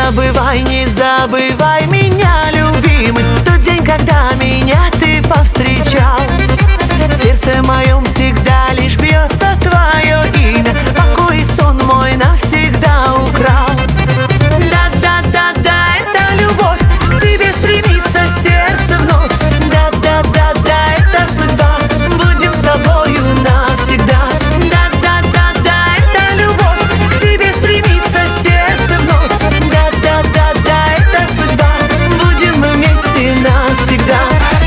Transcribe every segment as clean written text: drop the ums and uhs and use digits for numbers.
забывай, не забывай меня, любимый, в тот день, когда меня ты повстречал. В сердце моем всегда лишь бьется твое имя, покой и сон мой навсегда украл. Да-да-да-да, это любовь, к тебе стремится сердце вновь. Да-да-да-да, это судьба, будем с тобою навсегда. Да-да-да-да, это любовь, к тебе стремится сердце вновь. Да-да-да-да, это судьба, будем мы вместе навсегда.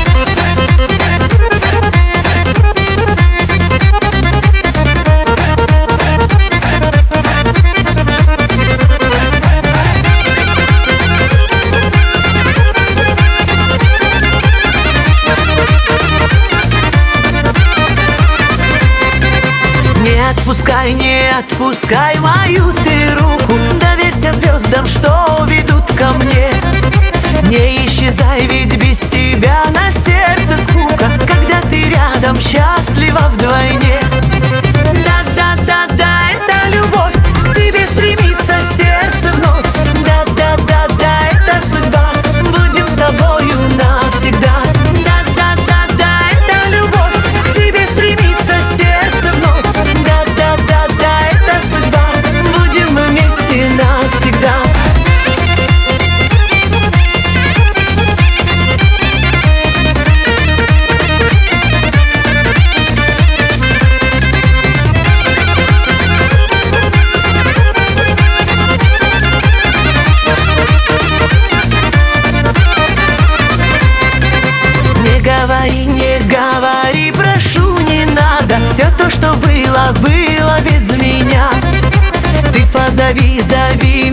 Не отпускай мою ты руку, доверься звездам, что ведут ко мне. Не исчезай, ведь без тебя на сердце скука, когда ты рядом, счастлива вдвойне. Да-да-да-да, это любовь, к тебе стремится сердце вновь. Да-да-да-да, это судьба, будем с тобою навсегда. Да-да-да-да, это любовь, к тебе стремится сердце вновь. Да-да-да-да, это судьба, будем мы вместе навсегда. Не говори, прошу, не надо. Все то, что было, было без меня. Ты позови, зови